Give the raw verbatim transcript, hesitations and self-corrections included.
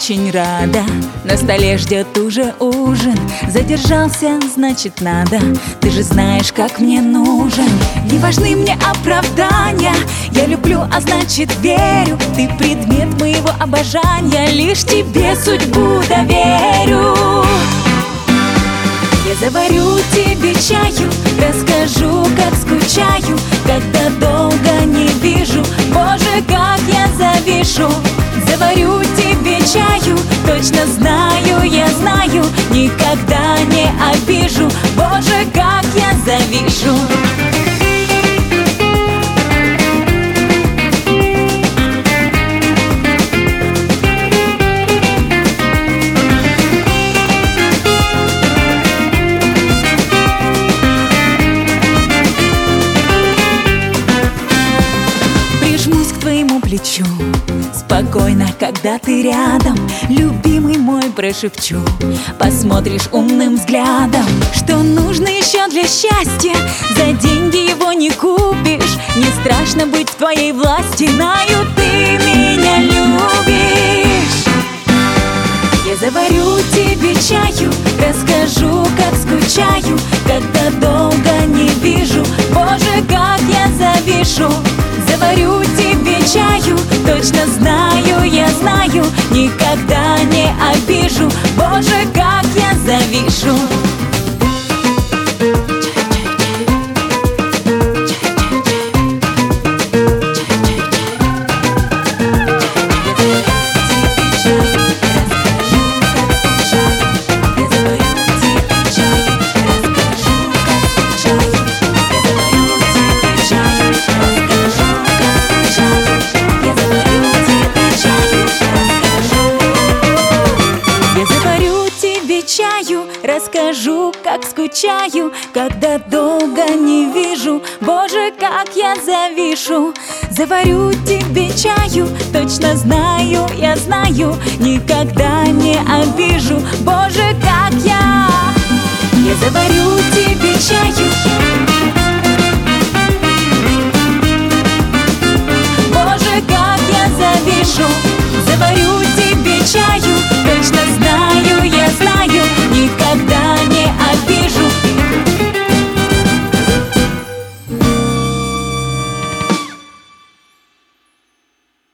очень рада. На столе ждет уже ужин. Задержался, значит надо. Ты же знаешь, как мне нужен. Не важны мне оправдания. Я люблю, а значит верю. Ты предмет моего обожания. Лишь тебе судьбу доверю. Я заварю тебе чаю, расскажу, как скучаю, когда долго не вижу. Боже, как я завишу. Заварю тебе чаю, точно знаю, я знаю, никогда не обижу. Боже, как я завишу. Плечу. Спокойно, когда ты рядом, любимый мой, прошепчу. Посмотришь умным взглядом, что нужно еще для счастья. За деньги его не купишь. Не страшно быть в твоей власти. Знаю, ты меня любишь. Я заварю тебе чаю, расскажу, как скучаю, когда долго не вижу. Боже, как я завишу. Заварю тебе чаю, точно знаю, я знаю, никогда не обижу. Боже, как я завишу. Расскажу, как скучаю, когда долго не вижу. Боже, как я завишу. Заварю тебе чаю, точно знаю, я знаю, никогда не обижу. Боже, как я. Я заварю тебе чаю,